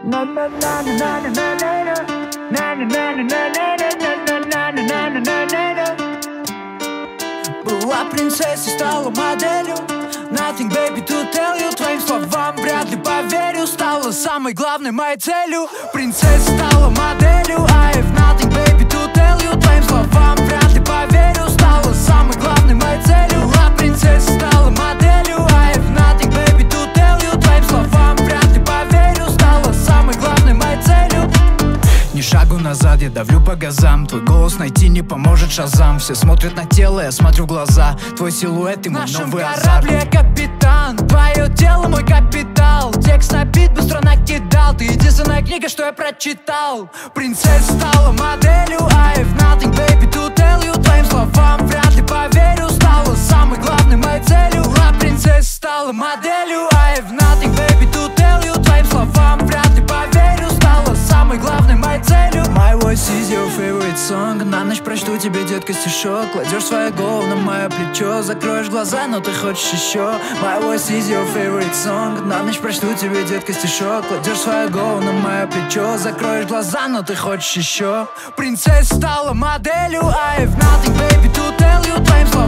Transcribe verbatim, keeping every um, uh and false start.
Была принцессой, стала моделью. Nothing, baby, to tell you. Твоим словам вряд ли поверю. Стала самой главной моей целью. Принцесса стала моделью. I have nothing, baby, to tell you. Твоим словам вряд ли поверю. Стала самой главной моей целью. А принцесса стала моделью. I have nothing, baby, to tell you. Твоим словам вряд ли поверю. Стала самой главной моей целью. Ни шагу назад, я давлю по газам. Твой голос найти не поможет Шазам. Все смотрят на тело, я смотрю в глаза. Твой силуэт и мой новый азарт. В нашем корабле я капитан, твое тело мой капитал. Текст на бит быстро накидал. Ты единственная книга, что я прочитал. Принцесса стала моделью. I have nothing, baby, to tell you. Твоим словам вряд ли поверю. Стала самой главной моей целью. А принцесса стала моделью. I have nothing, baby, to tell you. Твоим словам вряд ли поверю. Стала самой главной моей целью. My voice is your favorite song. На ночь прочту тебе, детка, стишок. Кладешь свою голову на мое плечо. Закроешь глаза, но ты хочешь еще. My voice is your favorite song. На ночь прочту тебе, детка, стишок. Кладешь свою голову на мое плечо. Закроешь глаза, но ты хочешь еще. Принцесса стала моделью. I have nothing, baby, to tell you. Твоим словам